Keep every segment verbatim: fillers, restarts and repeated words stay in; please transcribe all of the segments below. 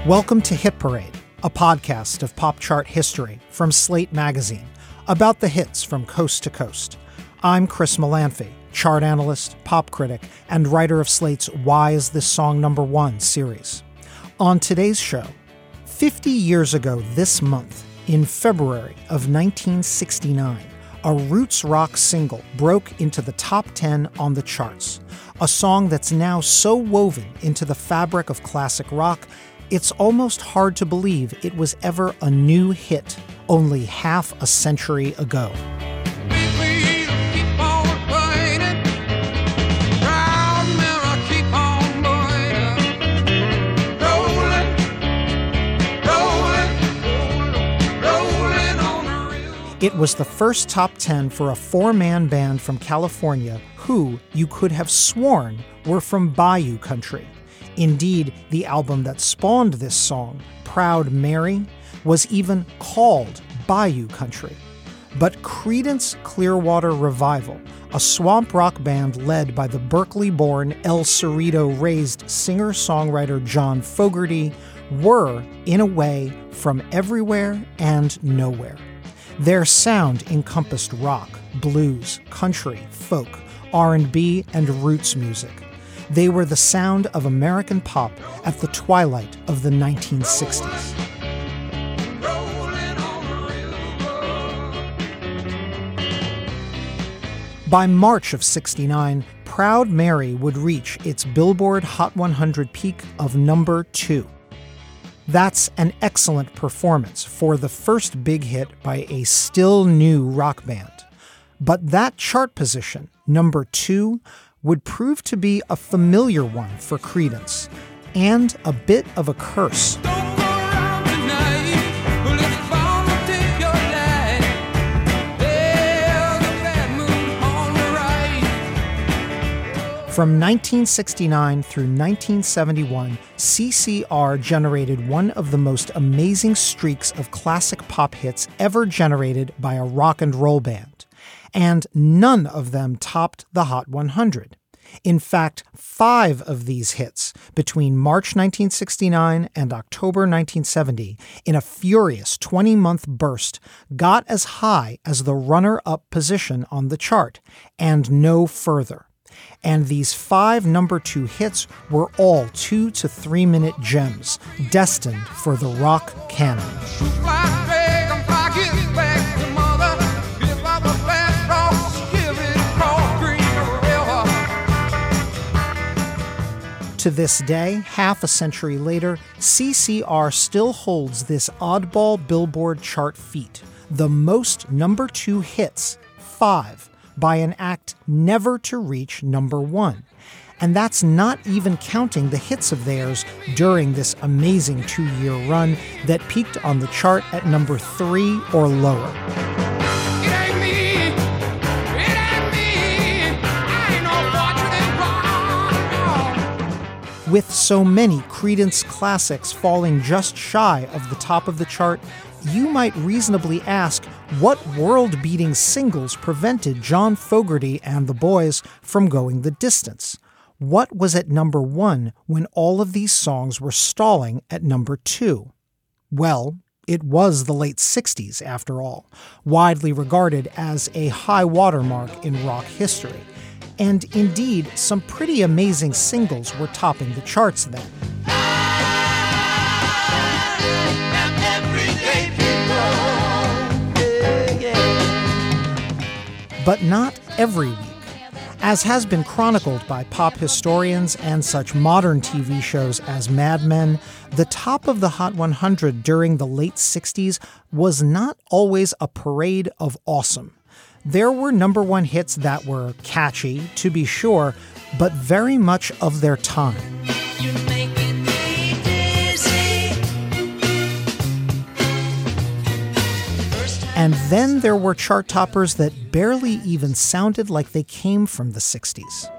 Welcome to Hit Parade, a podcast of pop chart history from Slate Magazine, about the hits from coast to coast. I'm Chris Molanphy, chart analyst, pop critic, and writer of Slate's Why Is This Song Number One series. On today's show, fifty years ago this month, in February of nineteen sixty-nine, a roots rock single broke into the top ten on the charts, a song that's now so woven into the fabric of classic rock, it's almost hard to believe it was ever a new hit only half a century ago. It was the first top ten for a four-man band from California who, you could have sworn, were from Bayou country. Indeed, the album that spawned this song, Proud Mary, was even called Bayou Country. But Creedence Clearwater Revival, a swamp rock band led by the Berkeley-born El Cerrito-raised singer-songwriter John Fogerty, were, in a way, from everywhere and nowhere. Their sound encompassed rock, blues, country, folk, R and B, and roots music. They were the sound of American pop at the twilight of the nineteen sixties. By March of sixty-nine, Proud Mary would reach its Billboard Hot one hundred peak of number two. That's an excellent performance for the first big hit by a still new rock band. But that chart position, number two, would prove to be a familiar one for Creedence, and a bit of a curse. From nineteen sixty-nine through nineteen seventy-one, C C R generated one of the most amazing streaks of classic pop hits ever generated by a rock and roll band. And none of them topped the Hot one hundred. In fact, five of these hits between March nineteen sixty-nine and October nineteen seventy, in a furious twenty-month burst, got as high as the runner-up position on the chart, and no further. And these five number two hits were all two to three minute gems destined for the rock canon. To this day, half a century later, C C R still holds this oddball Billboard chart feat, the most number two hits, five, by an act never to reach number one. And that's not even counting the hits of theirs during this amazing two-year run that peaked on the chart at number three or lower. With so many Creedence classics falling just shy of the top of the chart, you might reasonably ask what world-beating singles prevented John Fogerty and the boys from going the distance. What was at number one when all of these songs were stalling at number two? Well, it was the late sixties, after all, widely regarded as a high watermark in rock history. And indeed, some pretty amazing singles were topping the charts then. But not every week. As has been chronicled by pop historians and such modern T V shows as Mad Men, the top of the Hot one hundred during the late sixties was not always a parade of awesome. There were number one hits that were catchy, to be sure, but very much of their time. And then there were chart toppers that barely even sounded like they came from the sixties.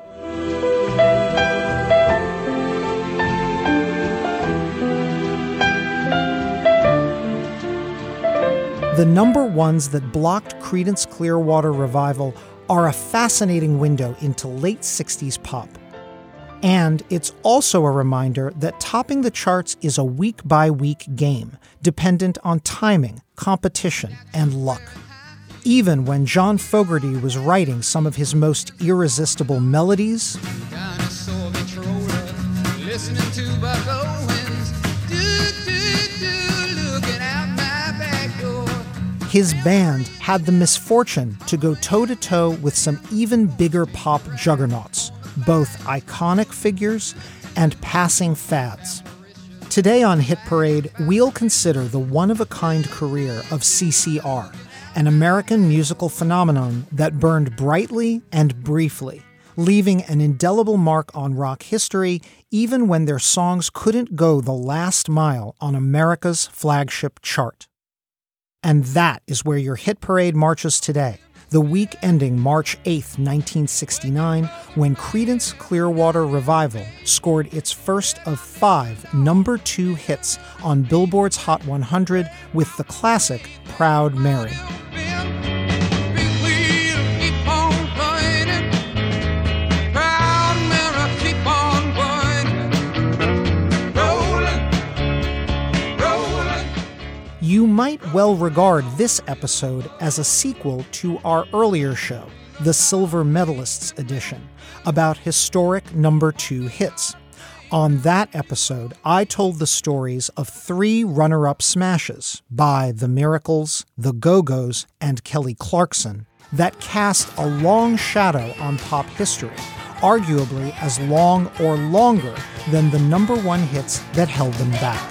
The number ones that blocked Creedence Clearwater Revival are a fascinating window into late sixties pop. And it's also a reminder that topping the charts is a week-by-week game, dependent on timing, competition, and luck. Even when John Fogerty was writing some of his most irresistible melodies, his band had the misfortune to go toe-to-toe with some even bigger pop juggernauts, both iconic figures and passing fads. Today on Hit Parade, we'll consider the one-of-a-kind career of C C R, an American musical phenomenon that burned brightly and briefly, leaving an indelible mark on rock history even when their songs couldn't go the last mile on America's flagship chart. And that is where your Hit Parade marches today, the week ending March eighth, nineteen sixty-nine, when Creedence Clearwater Revival scored its first of five number two hits on Billboard's Hot one hundred with the classic Proud Mary. You might well regard this episode as a sequel to our earlier show, the Silver Medalists edition, about historic number two hits. On that episode, I told the stories of three runner-up smashes by The Miracles, The Go-Go's, and Kelly Clarkson that cast a long shadow on pop history, arguably as long or longer than the number one hits that held them back.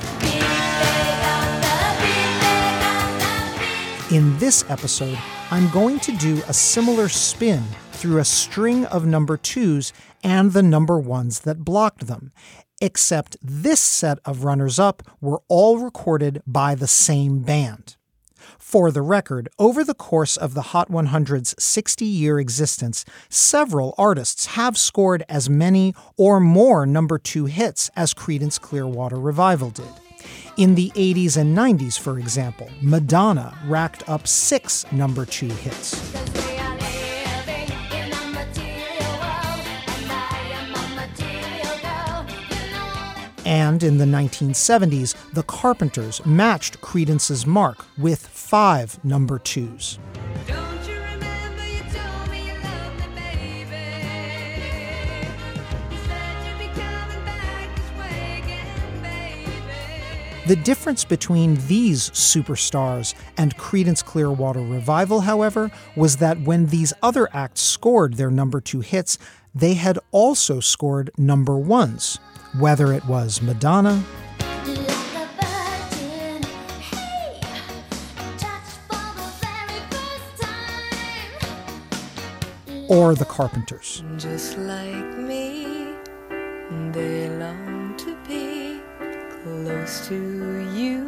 In this episode, I'm going to do a similar spin through a string of number twos and the number ones that blocked them, except this set of runners-up were all recorded by the same band. For the record, over the course of the Hot one hundred's sixty-year existence, several artists have scored as many or more number two hits as Creedence Clearwater Revival did. In the eighties and nineties, for example, Madonna racked up six number two hits. And in the nineteen seventies, the Carpenters matched Creedence's mark with five number twos. The difference between these superstars and Creedence Clearwater Revival, however, was that when these other acts scored their number two hits, they had also scored number ones, whether it was Madonna, or the Carpenters. Just like me, they long to be close to you.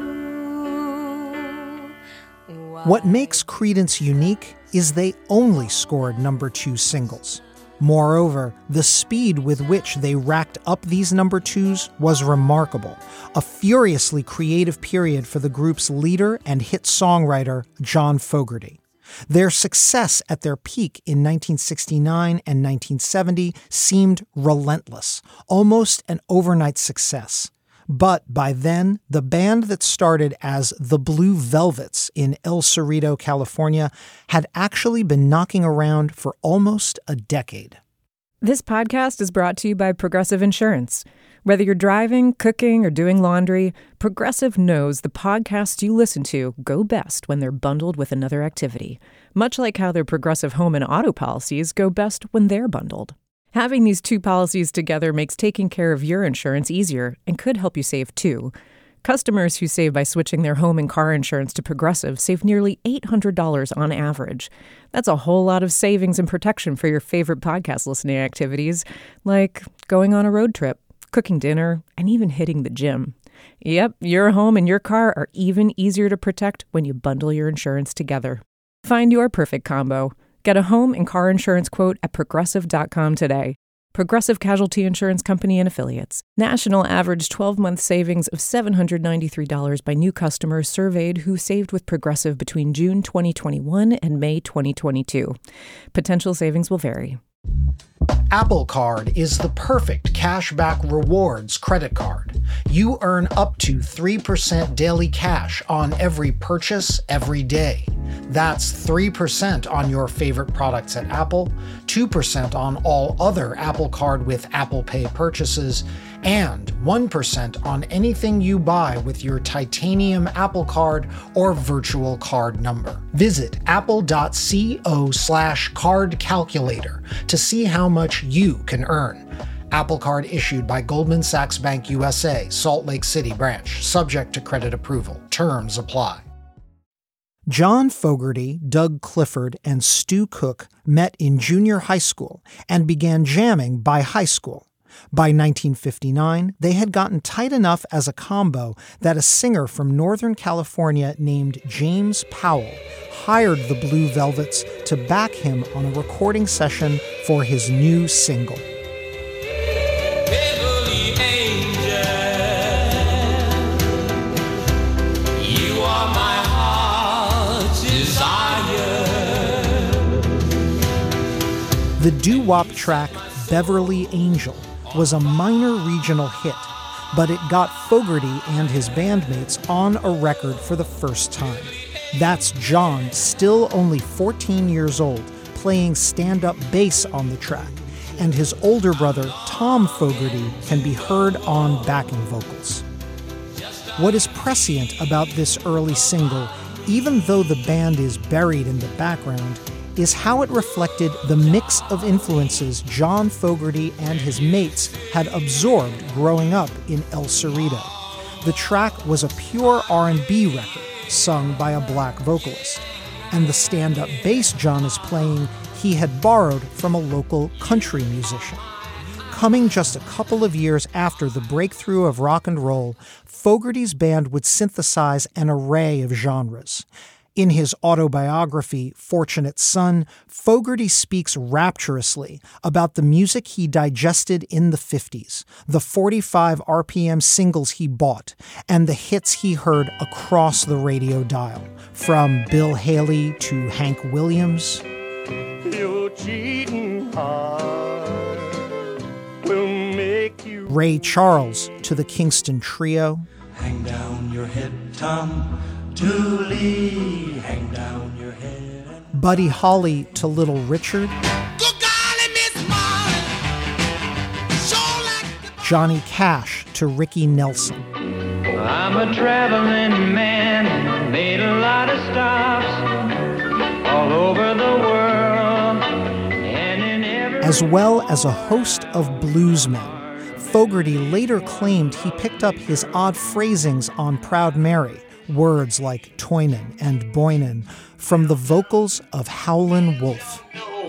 What makes Creedence unique is they only scored number two singles. Moreover, the speed with which they racked up these number twos was remarkable, a furiously creative period for the group's leader and hit songwriter, John Fogerty. Their success at their peak in nineteen sixty-nine and nineteen seventy seemed relentless, almost an overnight success. But by then, the band that started as the Blue Velvets in El Cerrito, California, had actually been knocking around for almost a decade. This podcast is brought to you by Progressive Insurance. Whether you're driving, cooking, or doing laundry, Progressive knows the podcasts you listen to go best when they're bundled with another activity, much like how their Progressive home and auto policies go best when they're bundled. Having these two policies together makes taking care of your insurance easier and could help you save too. Customers who save by switching their home and car insurance to Progressive save nearly eight hundred dollars on average. That's a whole lot of savings and protection for your favorite podcast listening activities, like going on a road trip, cooking dinner, and even hitting the gym. Yep, your home and your car are even easier to protect when you bundle your insurance together. Find your perfect combo. Get a home and car insurance quote at progressive dot com today. Progressive Casualty Insurance Company and Affiliates. National average twelve-month savings of seven hundred ninety-three dollars by new customers surveyed who saved with Progressive between June twenty twenty-one and May twenty twenty-two. Potential savings will vary. Apple Card is the perfect cashback rewards credit card. You earn up to three percent daily cash on every purchase every day. That's three percent on your favorite products at Apple, two percent on all other Apple Card with Apple Pay purchases, and one percent on anything you buy with your titanium Apple Card or virtual card number. Visit apple.co slash card calculator to see how much you can earn. Apple Card issued by Goldman Sachs Bank U S A, Salt Lake City branch, subject to credit approval. Terms apply. John Fogerty, Doug Clifford, and Stu Cook met in junior high school and began jamming by high school. By nineteen fifty-nine, they had gotten tight enough as a combo that a singer from Northern California named James Powell hired the Blue Velvets to back him on a recording session for his new single. The doo-wop track Beverly Angel was a minor regional hit, but it got Fogerty and his bandmates on a record for the first time. That's John, still only fourteen years old, playing stand-up bass on the track, and his older brother, Tom Fogerty, can be heard on backing vocals. What is prescient about this early single, even though the band is buried in the background, is how it reflected the mix of influences John Fogerty and his mates had absorbed growing up in El Cerrito. The track was a pure R and B record, sung by a black vocalist, and the stand-up bass John is playing he had borrowed from a local country musician. Coming just a couple of years after the breakthrough of rock and roll, Fogerty's band would synthesize an array of genres. In his autobiography, Fortunate Son, Fogerty speaks rapturously about the music he digested in the fifties, the forty-five R P M singles he bought, and the hits he heard across the radio dial, from Bill Haley to Hank Williams. Your cheating heart will make you Ray Charles to the Kingston Trio. Hang down your head, Tom. Dooley, hang down your head. Buddy Holly to Little Richard. Good golly, Miss Molly. Sure like Johnny Cash to Ricky Nelson. I'm a traveling man, made a lot of stops all over the world. And in every as well as a host of bluesmen. Fogerty later claimed he picked up his odd phrasings on Proud Mary, words like Toynin and Boynin, from the vocals of Howlin' Wolf.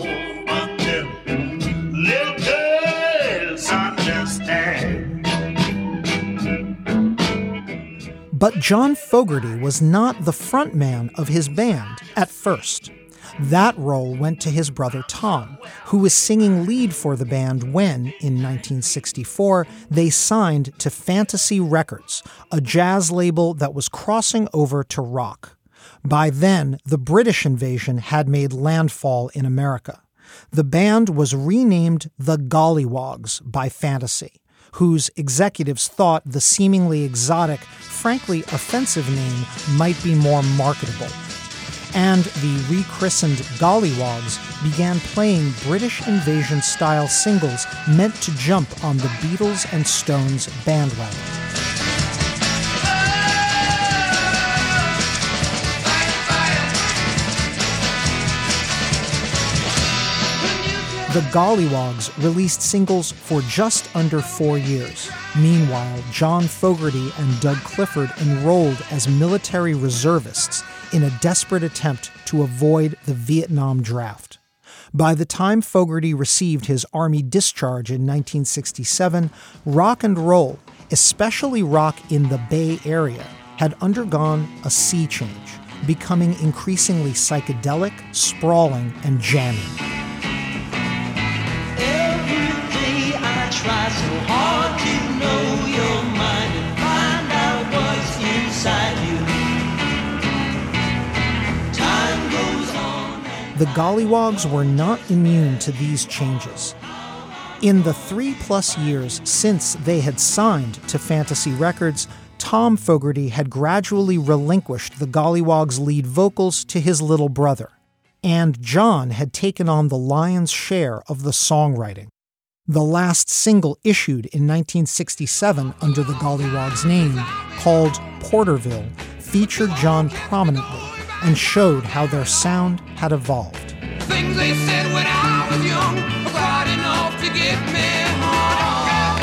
But John Fogerty was not the frontman of his band at first. That role went to his brother Tom, who was singing lead for the band when, in nineteen sixty-four, they signed to Fantasy Records, a jazz label that was crossing over to rock. By then, the British invasion had made landfall in America. The band was renamed the Golliwogs by Fantasy, whose executives thought the seemingly exotic, frankly offensive name might be more marketable. And the rechristened Golliwogs began playing British invasion-style singles meant to jump on the Beatles and Stones bandwagon. The Golliwogs released singles for just under four years. Meanwhile, John Fogerty and Doug Clifford enrolled as military reservists in a desperate attempt to avoid the Vietnam draft. By the time Fogerty received his Army discharge in nineteen sixty-seven, rock and roll, especially rock in the Bay Area, had undergone a sea change, becoming increasingly psychedelic, sprawling, and jammy. Try so hard to know your mind and find out what's inside you. Time goes on. The Golliwogs were not immune to these changes. In the three-plus years since they had signed to Fantasy Records, Tom Fogerty had gradually relinquished the Golliwog's lead vocals to his little brother, and John had taken on the lion's share of the songwriting. The last single issued in nineteen sixty-seven under the Golliwog's name, called Porterville, featured John prominently and showed how their sound had evolved. Things they said when I was young, about enough to get me home.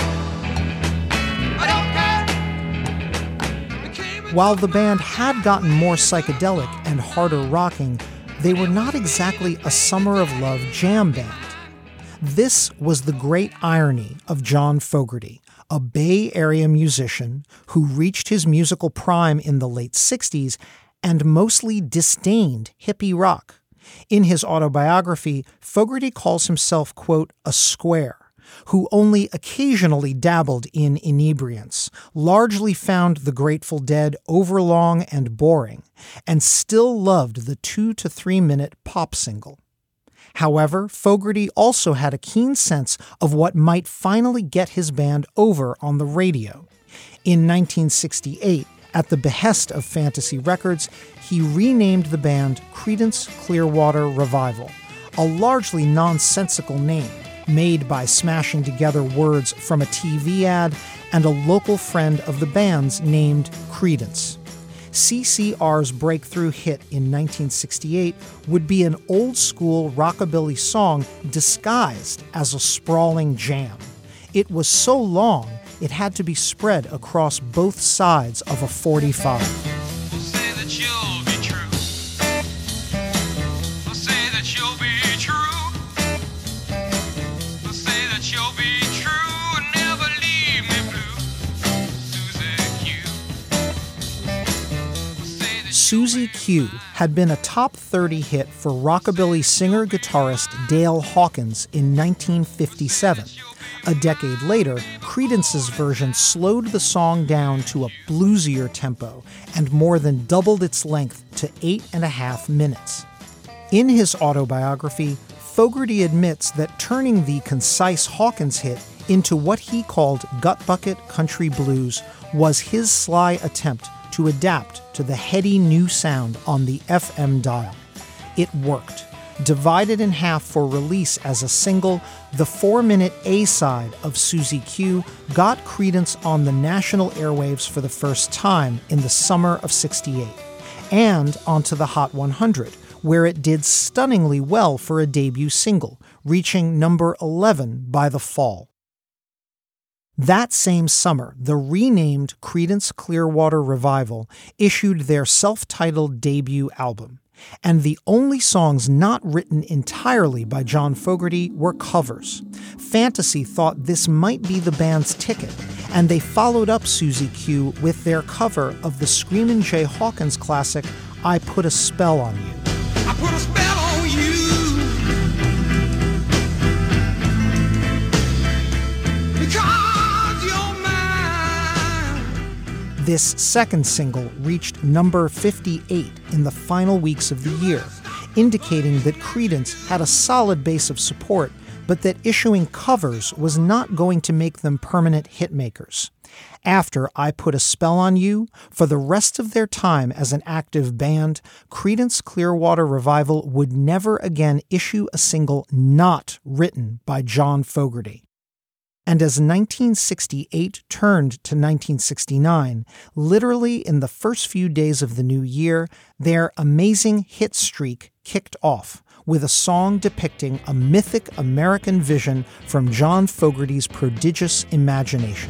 I don't care. While the band had gotten more psychedelic and harder rocking, they were not exactly a Summer of Love jam band. This was the great irony of John Fogerty, a Bay Area musician who reached his musical prime in the late sixties and mostly disdained hippie rock. In his autobiography, Fogerty calls himself, quote, a square, who only occasionally dabbled in inebriants, largely found the Grateful Dead overlong and boring, and still loved the two to three minute pop single. However, Fogerty also had a keen sense of what might finally get his band over on the radio. In nineteen sixty-eight, at the behest of Fantasy Records, he renamed the band Creedence Clearwater Revival, a largely nonsensical name made by smashing together words from a T V ad and a local friend of the band's named Creedence. C C R's breakthrough hit in nineteen sixty-eight would be an old-school rockabilly song disguised as a sprawling jam. It was so long, it had to be spread across both sides of a forty-five. Say that you'll be true. Say that you'll be true. Say that you'll be true and never leave me blue. Susie Q. Susie Q had been a top thirty hit for rockabilly singer-guitarist Dale Hawkins in nineteen fifty-seven. A decade later, Creedence's version slowed the song down to a bluesier tempo and more than doubled its length to eight and a half minutes. In his autobiography, Fogerty admits that turning the concise Hawkins hit into what he called gut bucket country blues was his sly attempt to adapt to the heady new sound on the F M dial. It worked. Divided in half for release as a single, the four-minute A-side of Susie Q got Creedence on the national airwaves for the first time in the summer of sixty-eight, and onto the Hot one hundred, where it did stunningly well for a debut single, reaching number eleven by the fall. That same summer, the renamed Creedence Clearwater Revival issued their self-titled debut album. And the only songs not written entirely by John Fogerty were covers. Fantasy thought this might be the band's ticket, and they followed up Susie Q with their cover of the Screamin' Jay Hawkins classic, I Put a Spell on You. I put a spell on you because you're mine. This second single reached number fifty-eight in the final weeks of the year, indicating that Creedence had a solid base of support, but that issuing covers was not going to make them permanent hitmakers. After I Put a Spell on You, for the rest of their time as an active band, Creedence Clearwater Revival would never again issue a single not written by John Fogerty. And as nineteen sixty-eight turned to nineteen sixty-nine, literally in the first few days of the new year, their amazing hit streak kicked off with a song depicting a mythic American vision from John Fogerty's prodigious imagination.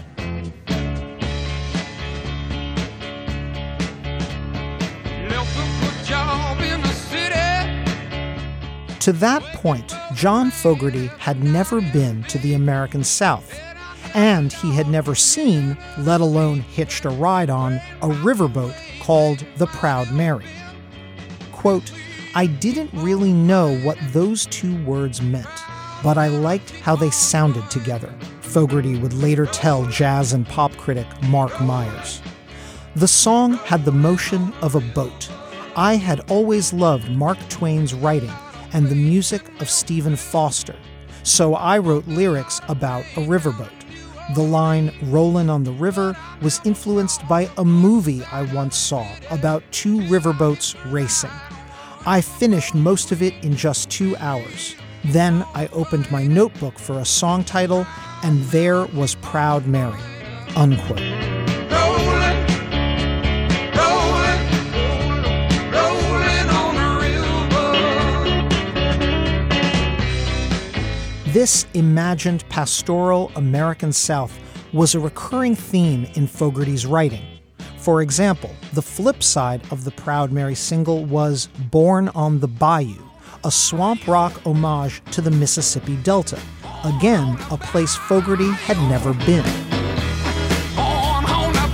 To that point, John Fogerty had never been to the American South, and he had never seen, let alone hitched a ride on, a riverboat called the Proud Mary. Quote, I didn't really know what those two words meant, but I liked how they sounded together, Fogerty would later tell jazz and pop critic Mark Myers. The song had the motion of a boat. I had always loved Mark Twain's writing and the music of Stephen Foster, So I wrote lyrics about a riverboat. The line "Rollin' on the River" was influenced by a movie I once saw about two riverboats racing. I finished most of it in just two hours. Then I opened my notebook for a song title, and there was Proud Mary, unquote. Rolling, rolling, rolling on the river. This imagined pastoral American South was a recurring theme in Fogerty's writing. For example, the flip side of the Proud Mary single was Born on the Bayou, a swamp rock homage to the Mississippi Delta, again, a place Fogerty had never been. Born on the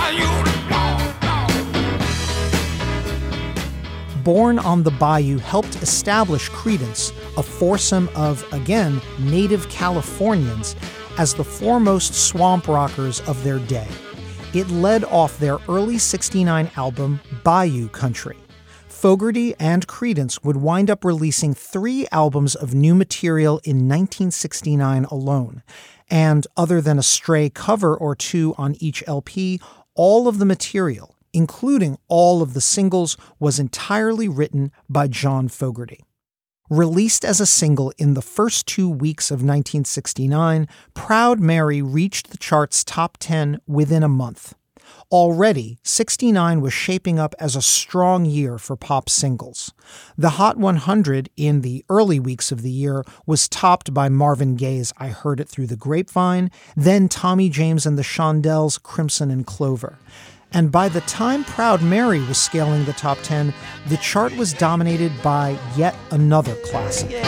bayou. Born on the Bayou helped establish Creedence, a foursome of, again, native Californians, as the foremost swamp rockers of their day. It led off their early sixty-nine album, Bayou Country. Fogerty and Creedence would wind up releasing three albums of new material in nineteen sixty-nine alone. And other than a stray cover or two on each L P, all of the material, including all of the singles, was entirely written by John Fogerty. Released as a single in the first two weeks of nineteen sixty-nine, Proud Mary reached the chart's top ten within a month. Already, sixty-nine was shaping up as a strong year for pop singles. The Hot one hundred in the early weeks of the year was topped by Marvin Gaye's I Heard It Through the Grapevine, then Tommy James and the Shondells' Crimson and Clover. And by the time Proud Mary was scaling the top ten, the chart was dominated by yet another classic. There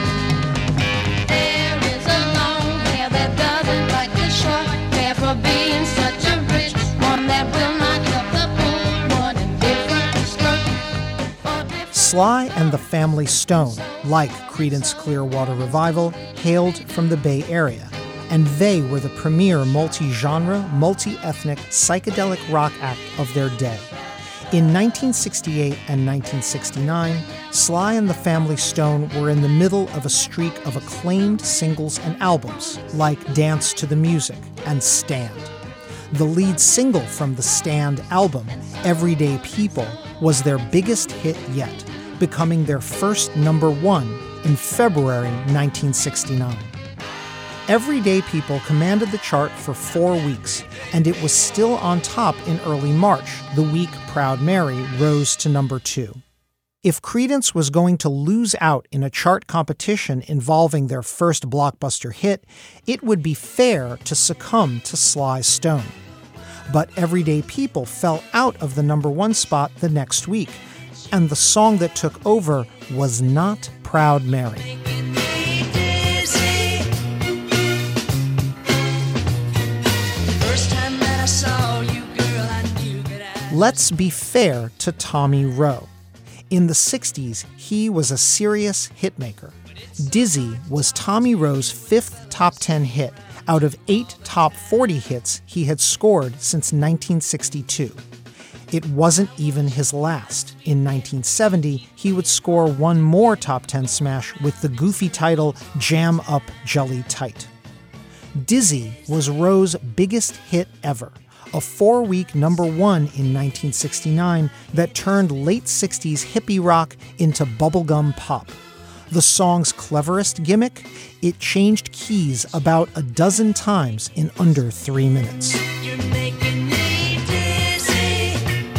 is a long hair that doesn't like the short hair for being such a rich one that will not help the poor one in different skirt for different. Sly and the Family Stone, like Creedence Clearwater Revival, hailed from the Bay Area. And they were the premier multi-genre, multi-ethnic, psychedelic rock act of their day. In nineteen sixty-eight and nineteen sixty-nine, Sly and the Family Stone were in the middle of a streak of acclaimed singles and albums, like Dance to the Music and Stand. The lead single from the Stand album, Everyday People, was their biggest hit yet, becoming their first number one in February nineteen sixty-nine. Everyday People commanded the chart for four weeks, and it was still on top in early March, the week Proud Mary rose to number two. If Creedence was going to lose out in a chart competition involving their first blockbuster hit, it would be fair to succumb to Sly Stone. But Everyday People fell out of the number one spot the next week, and the song that took over was not Proud Mary. Let's be fair to Tommy Roe. In the sixties, he was a serious hitmaker. Dizzy was Tommy Roe's fifth top ten hit out of eight top forty hits he had scored since nineteen sixty-two. It wasn't even his last. In nineteen seventy, he would score one more top ten smash with the goofy title Jam Up Jelly Tight. Dizzy was Roe's biggest hit ever, a four-week number one in nineteen sixty-nine that turned late sixties hippie rock into bubblegum pop. The song's cleverest gimmick? It changed keys about a dozen times in under three minutes. You're making me dizzy.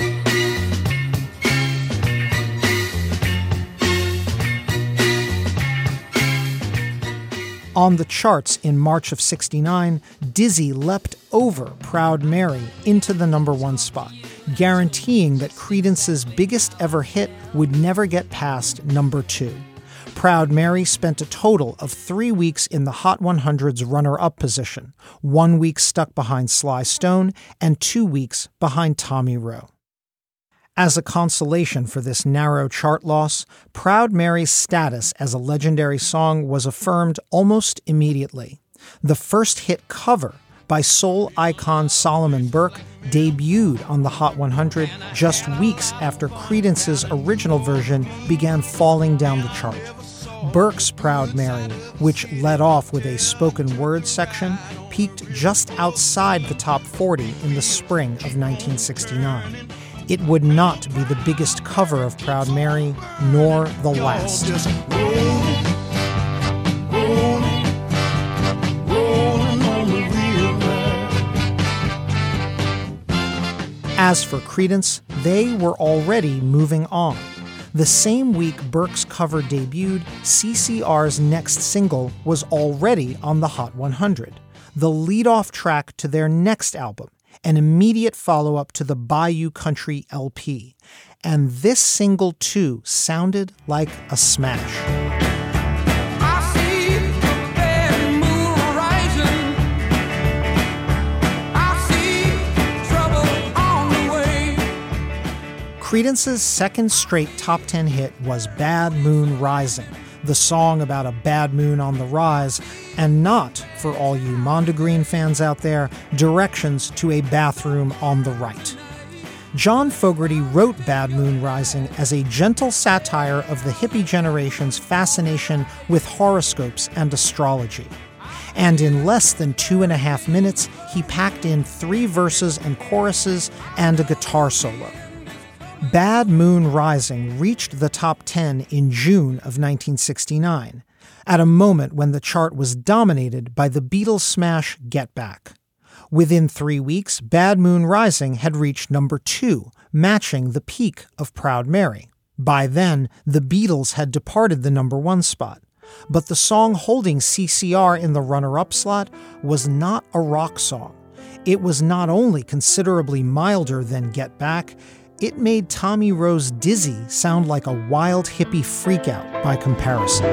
On the charts in March of sixty-nine, Dizzy leapt over Proud Mary into the number one spot, guaranteeing that Creedence's biggest ever hit would never get past number two. Proud Mary spent a total of three weeks in the Hot one hundred's runner-up position, one week stuck behind Sly Stone, and two weeks behind Tommy Roe. As a consolation for this narrow chart loss, Proud Mary's status as a legendary song was affirmed almost immediately. The first hit cover by soul icon Solomon Burke debuted on the Hot one hundred just weeks after Creedence's original version began falling down the chart. Burke's Proud Mary, which led off with a spoken word section, peaked just outside the top forty in the spring of nineteen sixty-nine. It would not be the biggest cover of Proud Mary, nor the last. As for Creedence, they were already moving on. The same week Burke's cover debuted, C C R's next single was already on the Hot one hundred, the lead-off track to their next album, an immediate follow-up to the Bayou Country L P. And this single, too, sounded like a smash. Creedence's second straight top ten hit was Bad Moon Rising, the song about a bad moon on the rise, and not, for all you Mondegreen fans out there, directions to a bathroom on the right. John Fogerty wrote Bad Moon Rising as a gentle satire of the hippie generation's fascination with horoscopes and astrology. And in less than two and a half minutes, he packed in three verses and choruses and a guitar solo. Bad Moon Rising reached the top ten in June of nineteen sixty-nine, at a moment when the chart was dominated by the Beatles' smash Get Back. Within three weeks, Bad Moon Rising had reached number two, matching the peak of Proud Mary. By then, the Beatles had departed the number one spot, but the song holding C C R in the runner-up slot was not a rock song. It was not only considerably milder than Get Back, it made Tommy Rose Dizzy sound like a wild hippie freakout by comparison.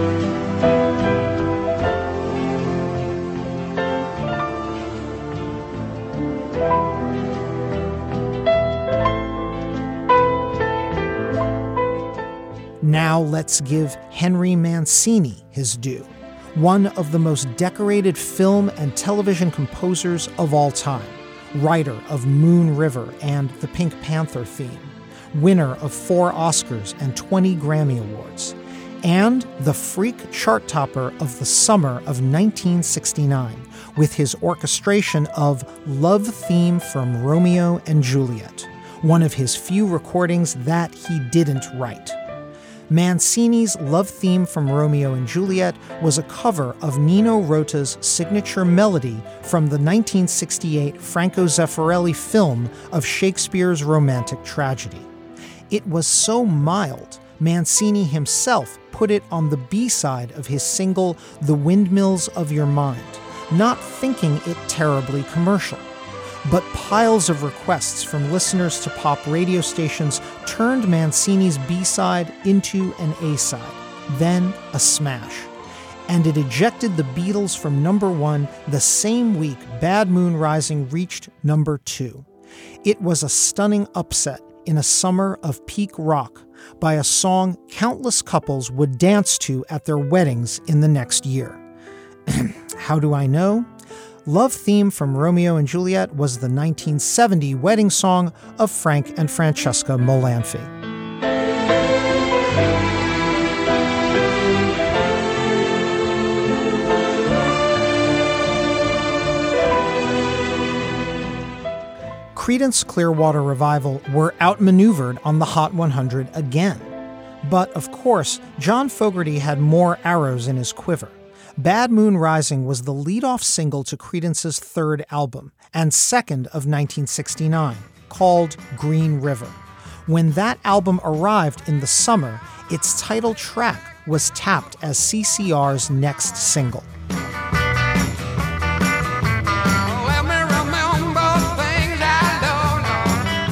Now let's give Henry Mancini his due, one of the most decorated film and television composers of all time. Writer of Moon River and the Pink Panther theme, winner of four Oscars and twenty Grammy Awards, and the freak chart topper of the summer of nineteen sixty-nine with his orchestration of Love Theme from Romeo and Juliet, one of his few recordings that he didn't write. Mancini's Love Theme from Romeo and Juliet was a cover of Nino Rota's signature melody from the nineteen sixty-eight Franco Zeffirelli film of Shakespeare's romantic tragedy. It was so mild, Mancini himself put it on the B-side of his single The Windmills of Your Mind, not thinking it terribly commercial. But piles of requests from listeners to pop radio stations turned Mancini's B-side into an A-side, then a smash. And it ejected the Beatles from number one the same week Bad Moon Rising reached number two. It was a stunning upset in a summer of peak rock by a song countless couples would dance to at their weddings in the next year. How do I know? Love Theme from Romeo and Juliet was the nineteen seventy wedding song of Frank and Francesca Molanphy. Creedence Clearwater Revival were outmaneuvered on the Hot one hundred again. But, of course, John Fogerty had more arrows in his quiver. Bad Moon Rising was the lead-off single to Creedence's third album, and second of nineteen sixty-nine, called Green River. When that album arrived in the summer, its title track was tapped as C C R's next single. Let me remember things I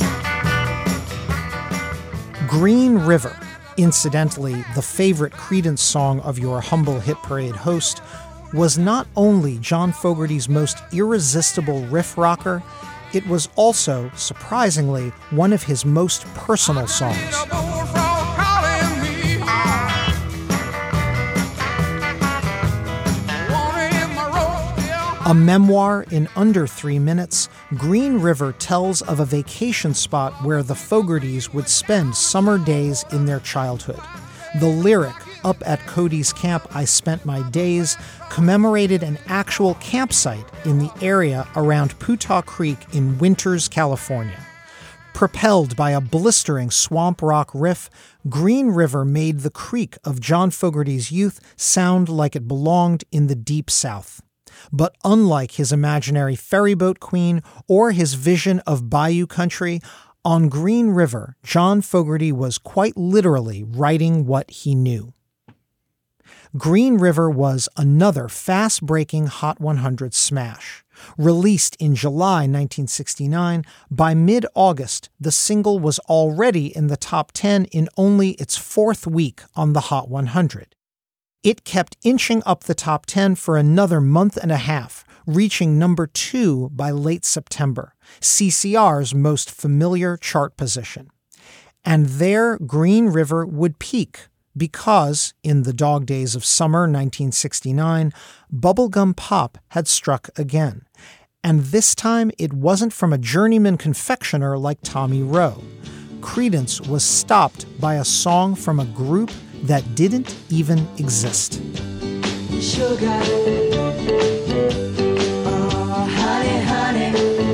don't know. Green River, incidentally the favorite Creedence song of your humble hit parade host, was not only John Fogerty's most irresistible riff rocker, it was also, surprisingly, one of his most personal songs. A memoir in under three minutes, Green River tells of a vacation spot where the Fogertys would spend summer days in their childhood. The lyric, Up at Cody's Camp I Spent My Days commemorated an actual campsite in the area around Putaw Creek in Winters, California. Propelled by a blistering swamp rock riff, Green River made the creek of John Fogerty's youth sound like it belonged in the Deep South. But unlike his imaginary ferryboat queen or his vision of bayou country, on Green River, John Fogerty was quite literally writing what he knew. Green River was another fast-breaking Hot one hundred smash. Released in July nineteen sixty-nine, by mid-August, the single was already in the top ten in only its fourth week on the Hot one hundred. It kept inching up the top ten for another month and a half, reaching number two by late September, C C R's most familiar chart position. And there Green River would peak, because, in the dog days of summer nineteen sixty-nine, bubblegum pop had struck again. And this time it wasn't from a journeyman confectioner like Tommy Roe. Creedence was stopped by a song from a group that didn't even exist. Sugar, oh honey, honey,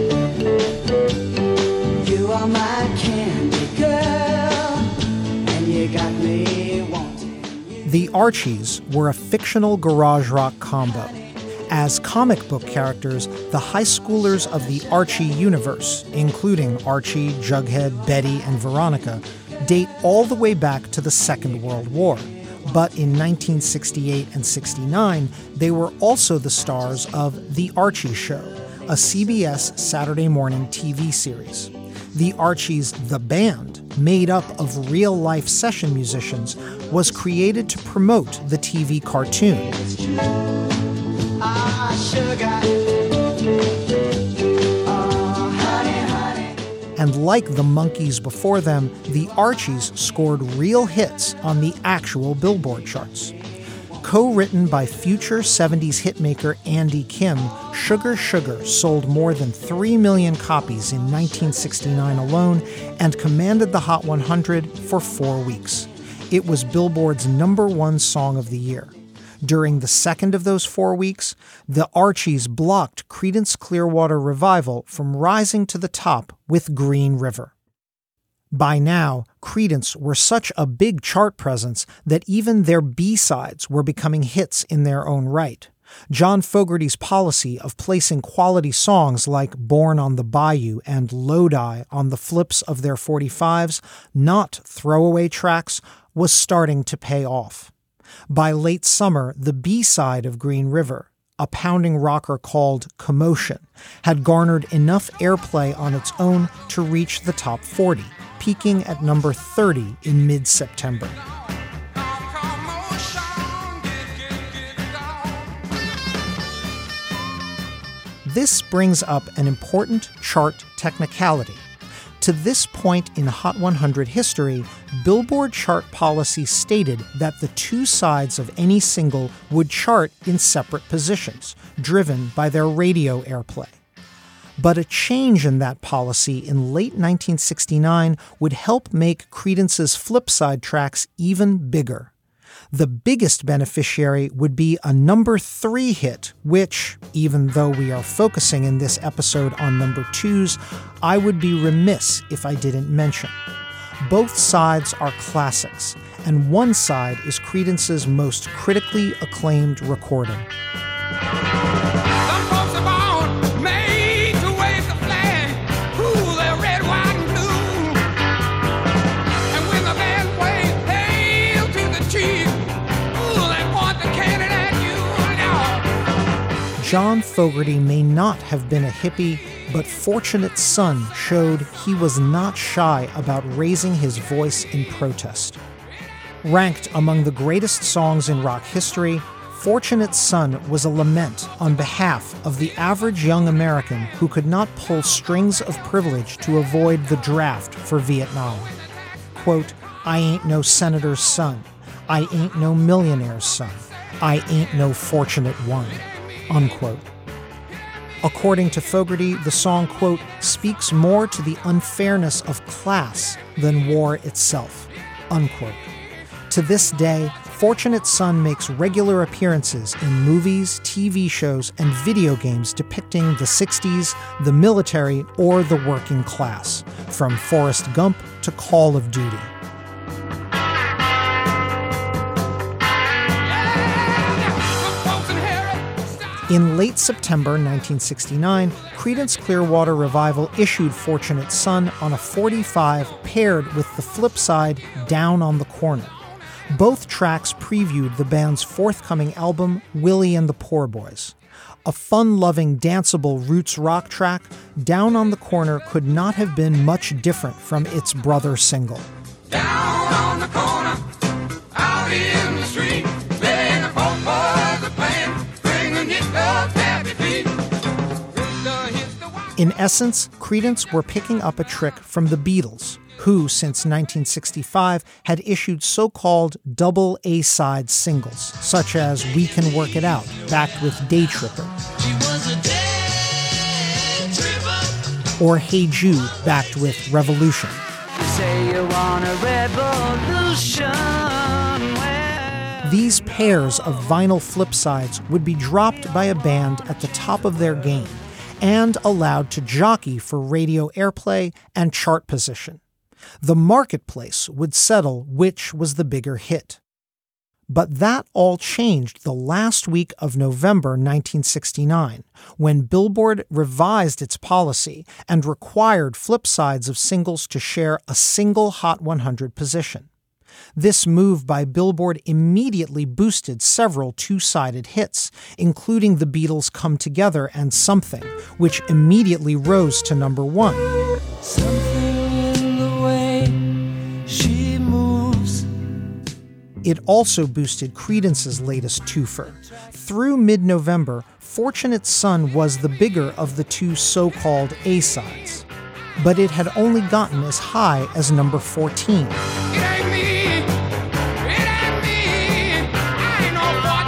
you are my candy girl, and you got me wanting you. The Archies were a fictional garage rock combo. As comic book characters, the high schoolers of the Archie universe, including Archie, Jughead, Betty, and Veronica, date all the way back to the Second World War. But in nineteen sixty-eight and sixty-nine, they were also the stars of The Archie Show, a C B S Saturday morning T V series. The Archies, the band, made up of real-life session musicians, was created to promote the T V cartoon. Ah, sugar, oh honey, honey. And like the Monkees before them, the Archies scored real hits on the actual Billboard charts. Co-written by future seventies hitmaker Andy Kim, Sugar Sugar sold more than three million copies in nineteen sixty-nine alone and commanded the Hot one hundred for four weeks. It was Billboard's number one song of the year. During the second of those four weeks, the Archies blocked Creedence Clearwater Revival from rising to the top with Green River. By now, Creedence were such a big chart presence that even their B-sides were becoming hits in their own right. John Fogerty's policy of placing quality songs like Born on the Bayou and Lodi on the flips of their forty-fives, not throwaway tracks, was starting to pay off. By late summer, the B-side of Green River, a pounding rocker called Commotion, had garnered enough airplay on its own to reach the top forty, peaking at number thirty in mid-September. This brings up an important chart technicality. To this point in Hot one hundred history, Billboard chart policy stated that the two sides of any single would chart in separate positions, driven by their radio airplay. But a change in that policy in late nineteen sixty-nine would help make Creedence's flipside tracks even bigger. The biggest beneficiary would be a number three hit, which, even though we are focusing in this episode on number twos, I would be remiss if I didn't mention. Both sides are classics, and one side is Creedence's most critically acclaimed recording. Some folks are born made to wave the flag, ooh, they're red, white, and blue. And when the band plays hail to the chief, ooh, they point the cannon at you now. John Fogerty may not have been a hippie, but Fortunate Son showed he was not shy about raising his voice in protest. Ranked among the greatest songs in rock history, Fortunate Son was a lament on behalf of the average young American who could not pull strings of privilege to avoid the draft for Vietnam. Quote, I ain't no senator's son. I ain't no millionaire's son. I ain't no fortunate one. Unquote. According to Fogerty, the song, quote, speaks more to the unfairness of class than war itself, unquote. To this day, Fortunate Son makes regular appearances in movies, T V shows, and video games depicting the sixties, the military, or the working class, from Forrest Gump to Call of Duty. In late September nineteen sixty-nine, Creedence Clearwater Revival issued Fortunate Son on a forty-five paired with the flip side Down on the Corner. Both tracks previewed the band's forthcoming album, Willie and the Poor Boys. A fun-loving, danceable roots rock track, Down on the Corner could not have been much different from its brother single. Down on the corner, out in the street, laying the poor boys are playing, bringing it up happy feet. In essence, Creedence were picking up a trick from the Beatles, who, since nineteen sixty-five, had issued so-called double A-side singles, such as We Can Work It Out, backed with Day Tripper, She was a day tripper. or Hey Jude, backed with Revolution. Say you want a revolution. Well, These pairs of vinyl flip sides would be dropped by a band at the top of their game and allowed to jockey for radio airplay and chart position. The marketplace would settle which was the bigger hit. But that all changed the last week of November nineteen sixty-nine, when Billboard revised its policy and required flip sides of singles to share a single Hot one hundred position. This move by Billboard immediately boosted several two-sided hits, including the Beatles' Come Together and Something, which immediately rose to number one. It also boosted Creedence's latest twofer. Through mid-November, Fortunate Son was the bigger of the two so-called A-sides. But it had only gotten as high as number fourteen. It ain't me, it ain't me, I ain't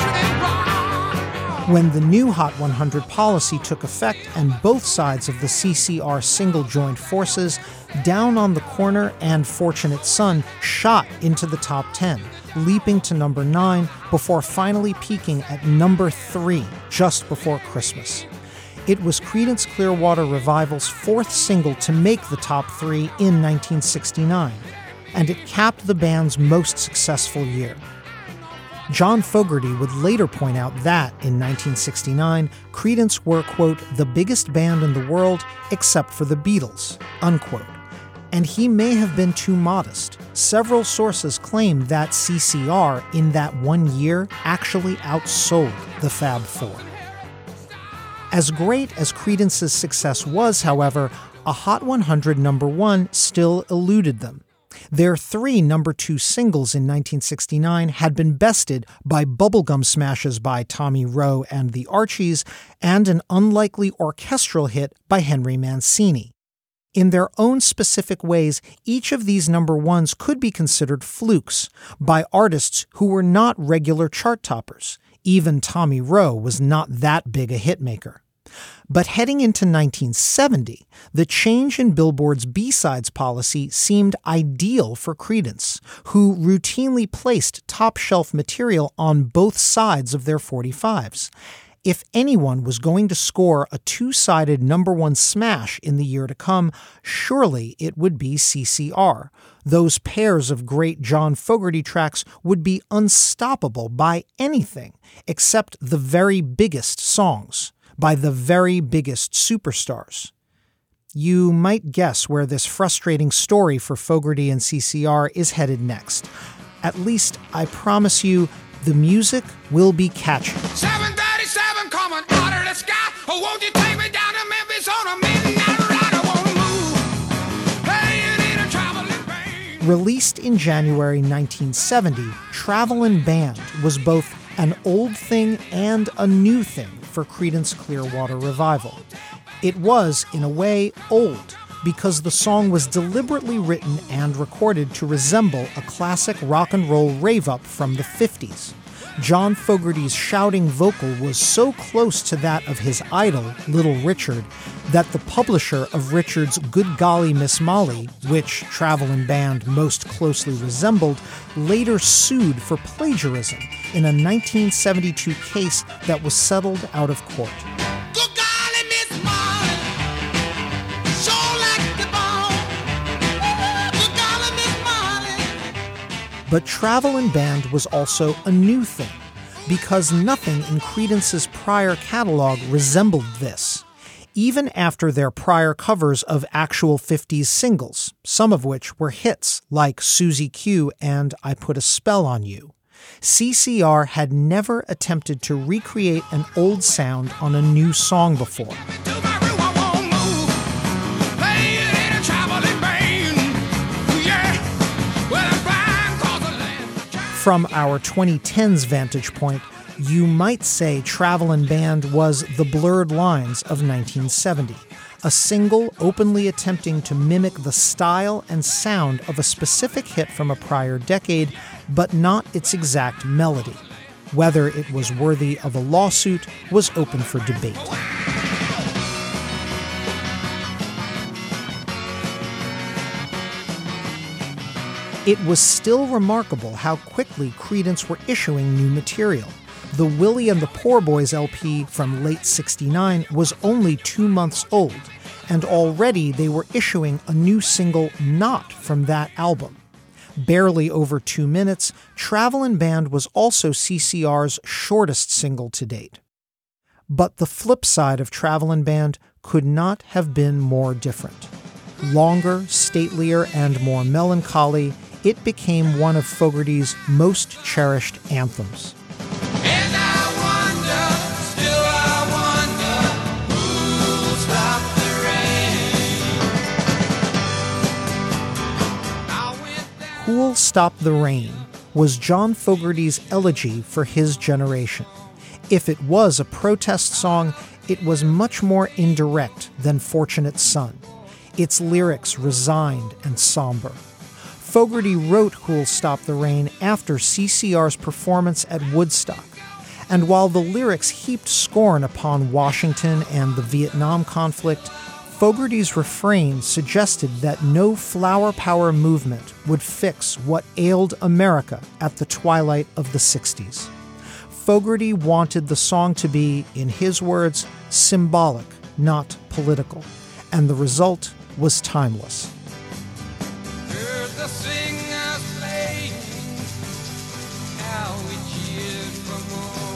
no fortune in wrong. When the new Hot one hundred policy took effect and both sides of the C C R single joined forces, Down on the Corner and Fortunate Son shot into the top ten, leaping to number nine before finally peaking at number three just before Christmas. It was Creedence Clearwater Revival's fourth single to make the top three in nineteen sixty-nine, and it capped the band's most successful year. John Fogerty would later point out that, in nineteen sixty-nine, Creedence were, quote, the biggest band in the world except for the Beatles, unquote. And he may have been too modest. Several sources claim that C C R, in that one year, actually outsold the Fab Four. As great as Creedence's success was, however, a Hot one hundred number one still eluded them. Their three number two singles in nineteen sixty-nine had been bested by bubblegum smashes by Tommy Roe and the Archies and an unlikely orchestral hit by Henry Mancini. In their own specific ways, each of these number ones could be considered flukes by artists who were not regular chart toppers. Even Tommy Roe was not that big a hitmaker. But heading into nineteen seventy, the change in Billboard's B-sides policy seemed ideal for Creedence, who routinely placed top-shelf material on both sides of their forty-fives. If anyone was going to score a two-sided number one smash in the year to come, surely it would be C C R. Those pairs of great John Fogerty tracks would be unstoppable by anything except the very biggest songs, by the very biggest superstars. You might guess where this frustrating story for Fogerty and C C R is headed next. At least, I promise you, the music will be catchy. seven thirty-seven coming out of the sky. Oh, won't you take me down to Memphis on a midnight ride? I wanna move. Hey, you need a traveling band. Released in January nineteen seventy, Travelin' Band was both an old thing and a new thing for Creedence Clearwater Revival. It was, in a way, old, because the song was deliberately written and recorded to resemble a classic rock and roll rave-up from the fifties. John Fogerty's shouting vocal was so close to that of his idol, Little Richard, that the publisher of Richard's Good Golly Miss Molly, which Travel and Band most closely resembled, later sued for plagiarism in a nineteen seventy-two case that was settled out of court. Good golly, Miss Molly, sure like the bone. Good golly, Miss Molly. But Travel and Band was also a new thing, because nothing in Creedence's prior catalog resembled this, even after their prior covers of actual fifties singles, some of which were hits like Susie Q and I Put a Spell on You. C C R had never attempted to recreate an old sound on a new song before. From our twenty tens vantage point, you might say Travel and Band was The Blurred Lines of nineteen seventy, a single openly attempting to mimic the style and sound of a specific hit from a prior decade, but not its exact melody. Whether it was worthy of a lawsuit was open for debate. It was still remarkable how quickly Creedence were issuing new material. The Willie and the Poor Boys L P from late sixty-nine was only two months old, and already they were issuing a new single not from that album. Barely over two minutes, Travel and Band was also C C R's shortest single to date. But the flip side of Travel and Band could not have been more different. Longer, statelier, and more melancholy, it became one of Fogerty's most cherished anthems. And I wonder, still I wonder, who'll stop the rain? I went down. Who'll Stop the Rain was John Fogerty's elegy for his generation. If it was a protest song, it was much more indirect than Fortunate Son. Its lyrics resigned and somber. Fogerty wrote Who'll Stop the Rain after C C R's performance at Woodstock. And while the lyrics heaped scorn upon Washington and the Vietnam conflict, Fogerty's refrain suggested that no flower power movement would fix what ailed America at the twilight of the sixties. Fogerty wanted the song to be, in his words, symbolic, not political, and the result was timeless. Heard the singers play, how we cheered for more.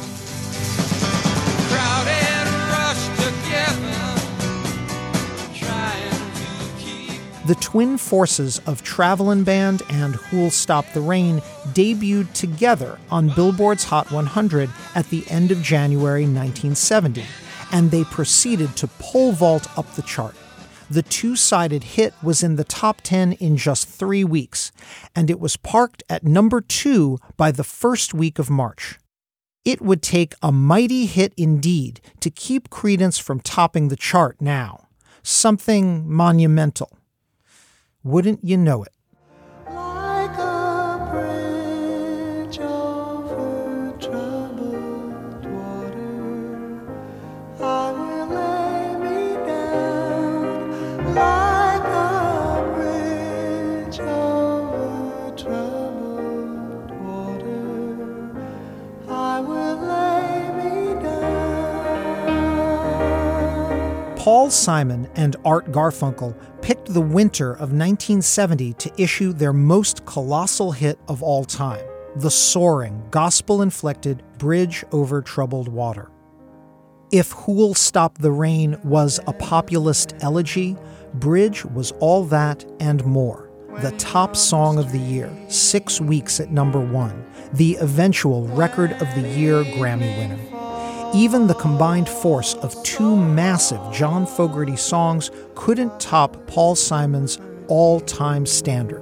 Crowded rushed together, trying to keep. The twin forces of Travel and Band and Who'll Stop the Rain debuted together on Billboard's Hot one hundred at the end of January nineteen seventy, and they proceeded to pole vault up the chart. The two-sided hit was in the top ten in just three weeks, and it was parked at number two by the first week of March. It would take a mighty hit indeed to keep Creedence from topping the chart now. Something monumental. Wouldn't you know it? Like a bridge over troubled water, I will lay me down. Like a bridge over troubled water, I will lay me down. Paul Simon and Art Garfunkel picked the winter of nineteen seventy to issue their most colossal hit of all time, the soaring, gospel-inflected Bridge Over Troubled Water. If Who'll Stop the Rain was a populist elegy, Bridge was all that and more. The top song of the year, six weeks at number one, the eventual Record of the Year Grammy winner. Even the combined force of two massive John Fogerty songs couldn't top Paul Simon's all-time standard.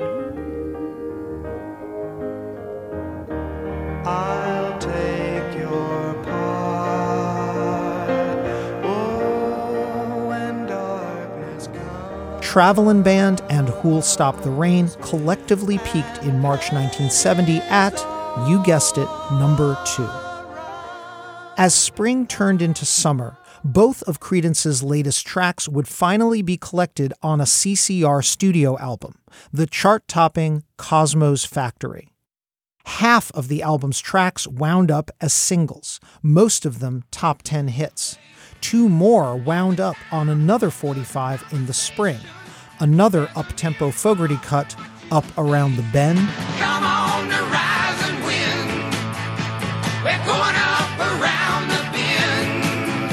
I'll take your part. Oh, when darkness comes. Travel and Band and Who'll Stop the Rain collectively peaked in March nineteen seventy at you guessed it, number two. As spring turned into summer, both of Creedence's latest tracks would finally be collected on a C C R studio album, the chart-topping Cosmo's Factory. Half of the album's tracks wound up as singles, most of them top ten hits. Two more wound up on another forty-five in the spring, another up-tempo Fogerty cut, Up Around the Bend. Come on the rising wind. We're going up around the bend.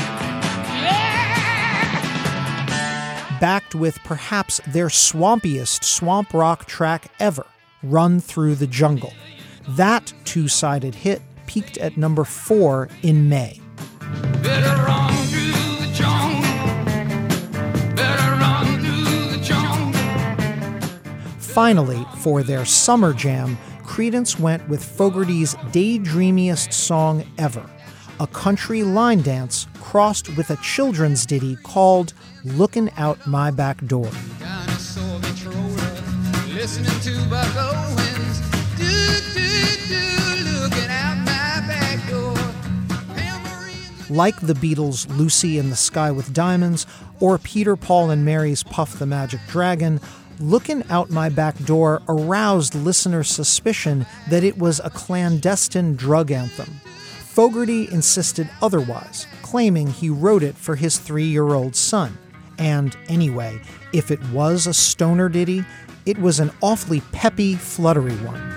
Yeah. Backed with perhaps their swampiest swamp rock track ever, Run Through the Jungle. That two-sided hit peaked at number four in May. Better run through the jungle. Better run through the jungle. Finally, for their summer jam, Creedence went with Fogerty's daydreamiest song ever, a country line dance crossed with a children's ditty called Lookin' Out My Back Door. Dinosaur controller, listening to Buck Owens. Do, do, do, looking out my back door. Like the Beatles' Lucy in the Sky with Diamonds or Peter, Paul and Mary's Puff the Magic Dragon, Lookin' Out My Back Door aroused listener suspicion that it was a clandestine drug anthem. Fogerty insisted otherwise, claiming he wrote it for his three-year-old son. And anyway, if it was a stoner ditty, it was an awfully peppy, fluttery one.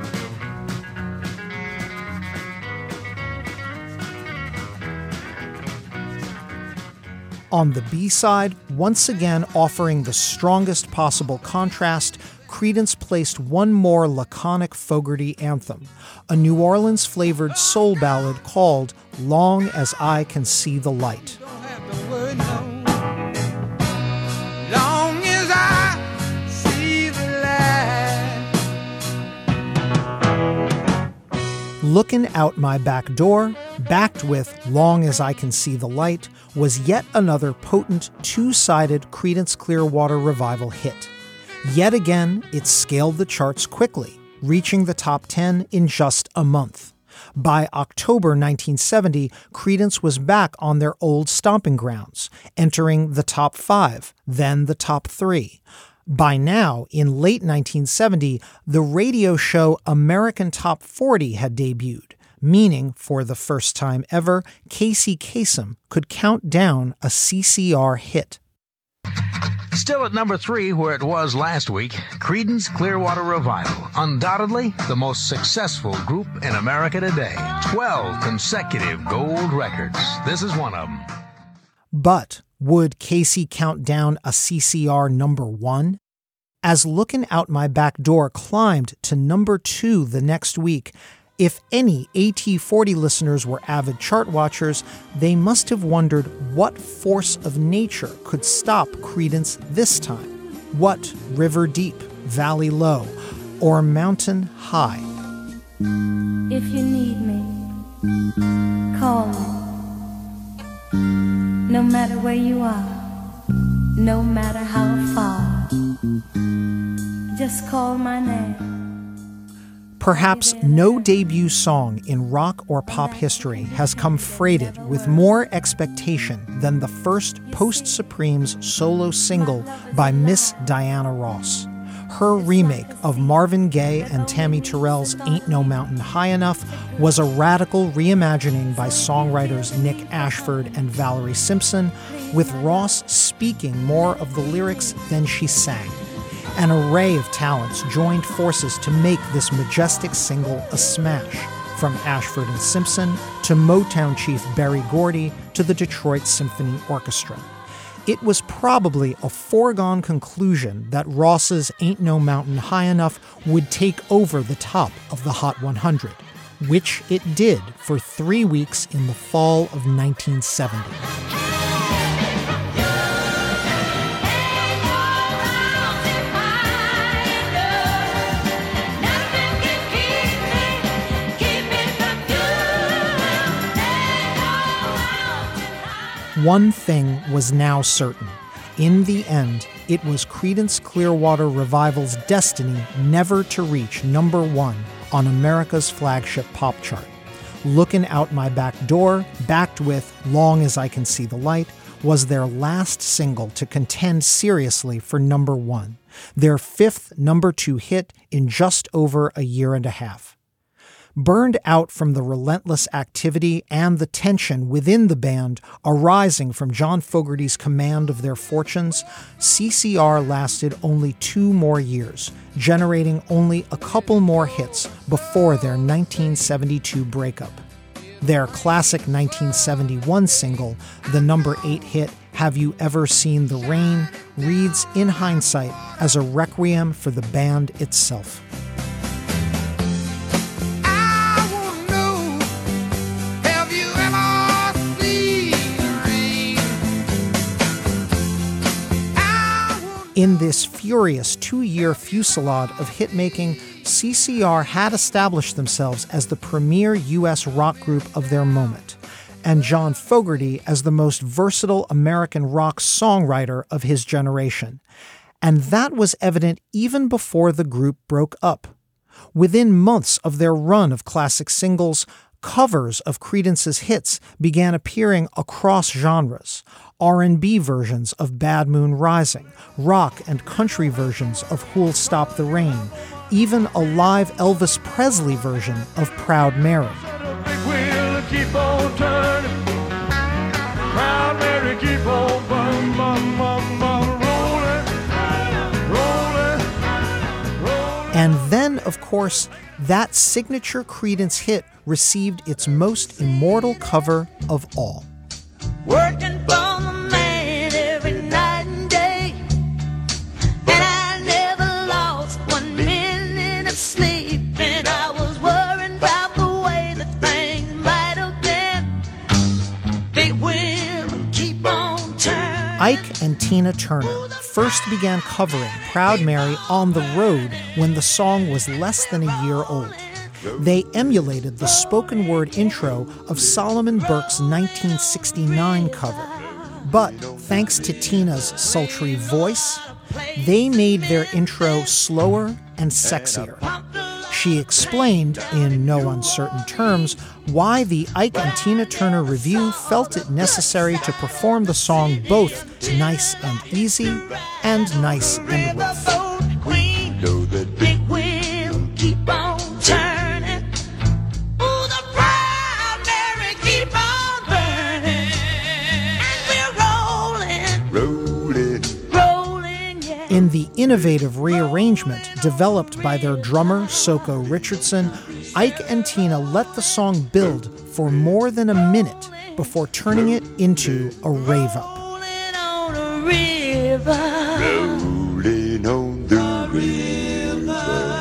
On the B-side, once again offering the strongest possible contrast, Creedence placed one more laconic Fogerty anthem, a New Orleans-flavored soul ballad called Long As I Can See the Light. Don't have to worry, no. Long as I see the light. Lookin' Out My Back Door, backed with Long As I Can See the Light, was yet another potent two-sided Creedence Clearwater Revival hit. Yet again, it scaled the charts quickly, reaching the top ten in just a month. By October nineteen seventy, Creedence was back on their old stomping grounds, entering the top five, then the top three. By now, in late nineteen seventy, the radio show American Top forty had debuted, meaning, for the first time ever, Casey Kasem could count down a C C R hit. Still at number three, where it was last week, Creedence Clearwater Revival, undoubtedly the most successful group in America today. Twelve consecutive gold records. This is one of them. But would Casey count down a C C R number one? As Lookin' Out My Back Door climbed to number two the next week, if any A T forty listeners were avid chart watchers, they must have wondered what force of nature could stop Creedence this time. What river deep, valley low, or mountain high? If you need me, call me. No matter where you are, no matter how far, just call my name. Perhaps no debut song in rock or pop history has come freighted with more expectation than the first Post-Supremes solo single by Miss Diana Ross. Her remake of Marvin Gaye and Tammy Terrell's Ain't No Mountain High Enough was a radical reimagining by songwriters Nick Ashford and Valerie Simpson, with Ross speaking more of the lyrics than she sang. An array of talents joined forces to make this majestic single a smash, from Ashford and Simpson to Motown chief Berry Gordy to the Detroit Symphony Orchestra. It was probably a foregone conclusion that Ross's Ain't No Mountain High Enough would take over the top of the Hot one hundred, which it did for three weeks in the fall of nineteen seventy. One thing was now certain. In the end, it was Creedence Clearwater Revival's destiny never to reach number one on America's flagship pop chart. Lookin' Out My Back Door, backed with Long As I Can See the Light, was their last single to contend seriously for number one, their fifth number two hit in just over a year and a half. Burned out from the relentless activity and the tension within the band arising from John Fogerty's command of their fortunes, C C R lasted only two more years, generating only a couple more hits before their nineteen seventy-two breakup. Their classic nineteen seventy-one single, the number eight hit Have You Ever Seen the Rain, reads in hindsight as a requiem for the band itself. In this furious two-year fusillade of hit-making, C C R had established themselves as the premier U S rock group of their moment, and John Fogerty as the most versatile American rock songwriter of his generation. And that was evident even before the group broke up. Within months of their run of classic singles, covers of Creedence's hits began appearing across genres. R and B versions of Bad Moon Rising, rock and country versions of Who'll Stop the Rain, even a live Elvis Presley version of Proud Mary. Big wheel keep on turning. Proud Mary keep on bum, bum, bum, bum, rolling, rolling, rolling. And then, of course, that signature Creedence hit received its most immortal cover of all. Working for the man every night and day, and I never lost one minute of sleep, and I was worried about the way that things might have been. They will keep on turning. Ike and Tina Turner first began covering Proud Mary on the road when the song was less than a year old. They emulated the spoken word intro of Solomon Burke's nineteen sixty-nine cover. But thanks to Tina's sultry voice, they made their intro slower and sexier. She explained, in no uncertain terms, why the Ike and Tina Turner Review felt it necessary to perform the song both nice and easy and nice and rough. In the innovative rearrangement developed by their drummer, Soko Richardson, Ike and Tina let the song build for more than a minute before turning it into a rave-up. Rolling on a river. Rolling on the river.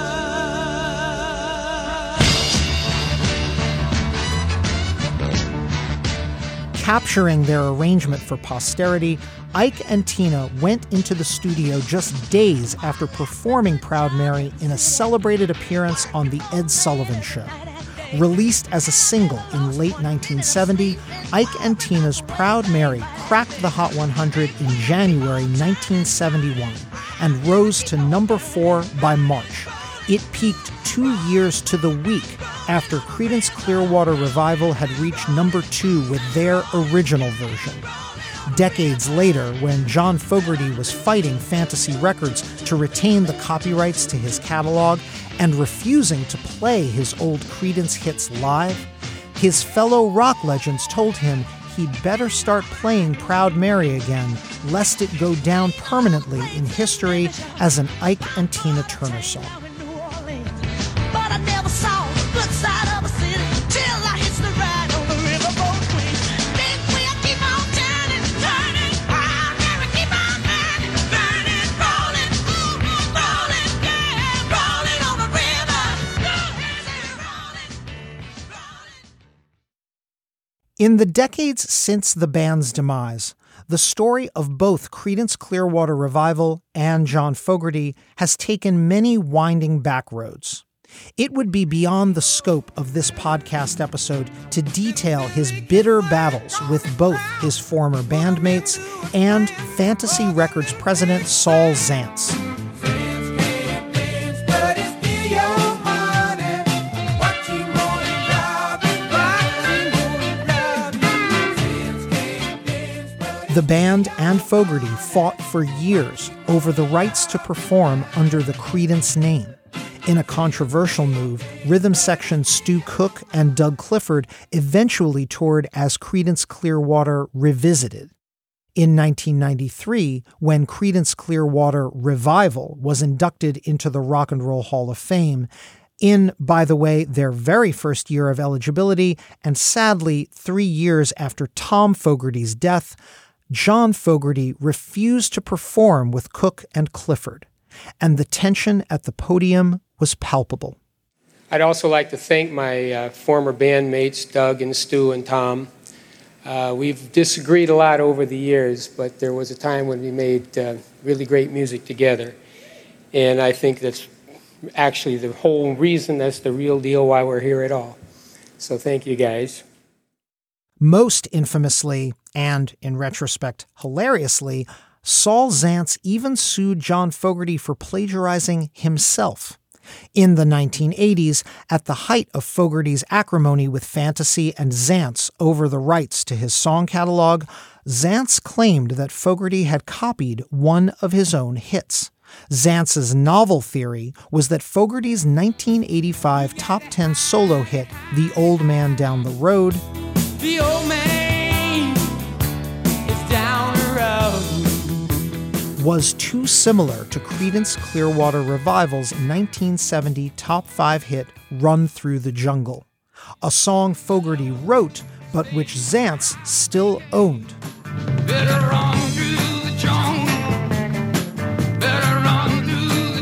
Capturing their arrangement for posterity, Ike and Tina went into the studio just days after performing Proud Mary in a celebrated appearance on The Ed Sullivan Show. Released as a single in late nineteen seventy, Ike and Tina's Proud Mary cracked the Hot one hundred in January nineteen seventy-one and rose to number four by March. It peaked two years to the week after Creedence Clearwater Revival had reached number two with their original version. Decades later, when John Fogerty was fighting Fantasy Records to retain the copyrights to his catalog and refusing to play his old Creedence hits live, his fellow rock legends told him he'd better start playing Proud Mary again, lest it go down permanently in history as an Ike and Tina Turner song. But I never saw the good side of a city till I hitched the ride on the riverboat queen. Big wheel keep on turning, turning. Proud Mary keep on burning, burning, rolling, rolling, yeah, rolling on the river. Rolling, rolling. In the decades since the band's demise, the story of both Creedence Clearwater Revival and John Fogerty has taken many winding back roads. It would be beyond the scope of this podcast episode to detail his bitter battles with both his former bandmates and Fantasy Records president Saul Zaentz. The band and Fogerty fought for years over the rights to perform under the Creedence name. In a controversial move, rhythm section Stu Cook and Doug Clifford eventually toured as Creedence Clearwater Revisited. In nineteen ninety-three, when Creedence Clearwater Revival was inducted into the Rock and Roll Hall of Fame, in, by the way, their very first year of eligibility, and sadly, three years after Tom Fogerty's death, John Fogerty refused to perform with Cook and Clifford, and the tension at the podium was palpable. I'd also like to thank my uh, former bandmates, Doug and Stu and Tom. Uh, we've disagreed a lot over the years, but there was a time when we made uh, really great music together. And I think that's actually the whole reason, that's the real deal why we're here at all. So thank you, guys. Most infamously, and in retrospect, hilariously, Saul Zaentz even sued John Fogerty for plagiarizing himself. In the nineteen eighties, at the height of Fogerty's acrimony with Fantasy and Zaentz over the rights to his song catalog, Zaentz claimed that Fogerty had copied one of his own hits. Zaentz's novel theory was that Fogerty's nineteen eighty-five top ten solo hit, The Old Man Down the Road, The old man is down the road, was too similar to Creedence Clearwater Revival's nineteen seventy top five hit Run Through the Jungle, a song Fogerty wrote but which Zaentz still owned. better run through the jungle, better run through the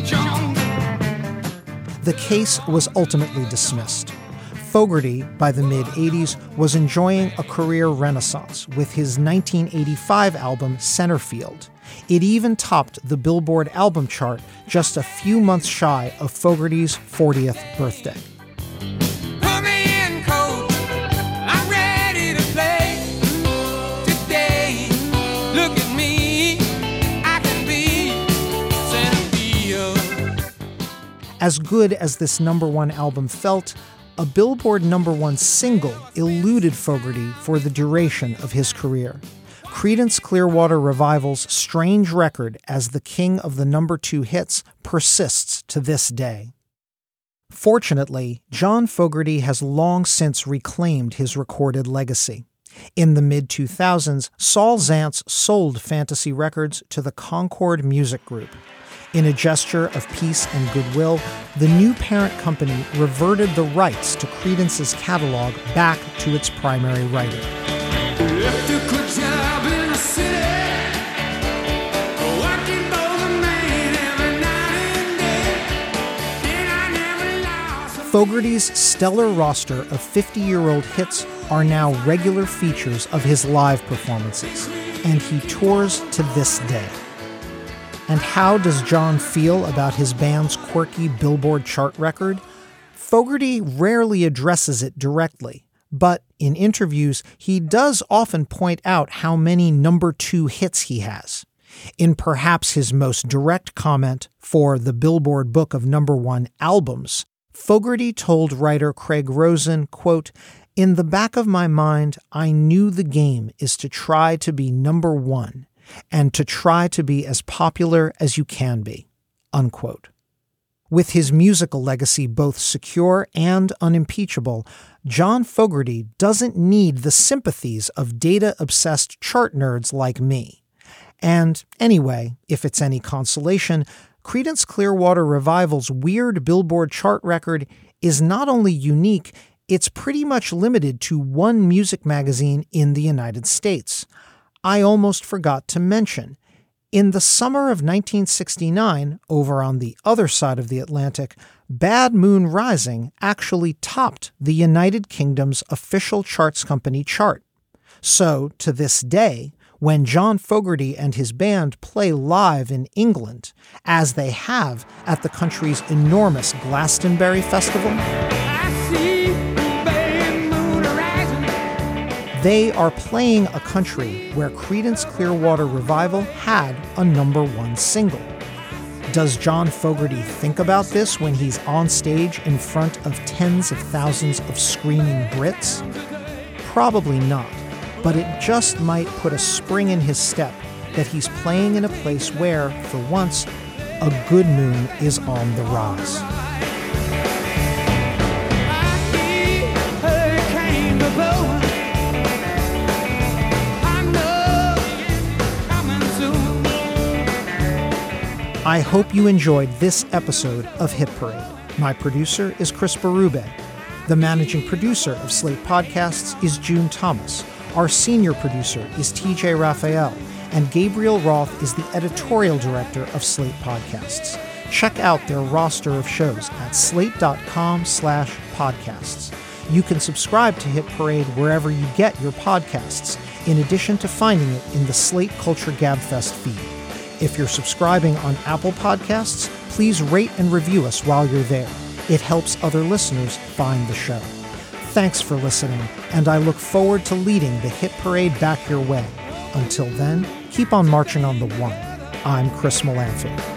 jungle. The case was ultimately dismissed. Fogerty, by the mid-eighties, was enjoying a career renaissance with his nineteen eighty-five album Centerfield. It even topped the Billboard album chart just a few months shy of Fogerty's fortieth birthday. Put me in, coach, I'm ready to play today. Look at me, I can be Centerfield. As good as this number one album felt, a Billboard number one single eluded Fogerty for the duration of his career. Creedence Clearwater Revival's strange record as the king of the number two hits persists to this day. Fortunately, John Fogerty has long since reclaimed his recorded legacy. In the mid two thousands, Saul Zaentz sold Fantasy Records to the Concord Music Group. In a gesture of peace and goodwill, the new parent company reverted the rights to Creedence's catalog back to its primary writer. Left a good job in the city, working for the man every night and day. Then I never lost. Fogerty's stellar roster of fifty-year-old hits are now regular features of his live performances, and he tours to this day. And how does John feel about his band's quirky Billboard chart record? Fogerty rarely addresses it directly, but in interviews, he does often point out how many number two hits he has. In perhaps his most direct comment for the Billboard Book of Number One Albums, Fogerty told writer Craig Rosen, quote, "In the back of my mind, I knew the game is to try to be number one, and to try to be as popular as you can be," unquote. With his musical legacy both secure and unimpeachable, John Fogerty doesn't need the sympathies of data-obsessed chart nerds like me. And anyway, if it's any consolation, Creedence Clearwater Revival's weird Billboard chart record is not only unique, it's pretty much limited to one music magazine in the United States. I almost forgot to mention, in the summer of nineteen sixty-nine, over on the other side of the Atlantic, Bad Moon Rising actually topped the United Kingdom's official charts company chart. So, to this day, when John Fogerty and his band play live in England, as they have at the country's enormous Glastonbury Festival, they are playing a country where Creedence Clearwater Revival had a number one single. Does John Fogerty think about this when he's on stage in front of tens of thousands of screaming Brits? Probably not. but it just might put a spring in his step that he's playing in a place where, for once, a good moon is on the rise. I hope you enjoyed this episode of Hit Parade. My producer is Chris Berube. The managing producer of Slate Podcasts is June Thomas. Our senior producer is T J Raphael. And Gabriel Roth is the editorial director of Slate Podcasts. Check out their roster of shows at slate.com slash podcasts. You can subscribe to Hit Parade wherever you get your podcasts, in addition to finding it in the Slate Culture Gabfest feed. If you're subscribing on Apple Podcasts, please rate and review us while you're there. It helps other listeners find the show. Thanks for listening, and I look forward to leading the Hit Parade back your way. Until then, keep on marching on the one. I'm Chris Molanphy.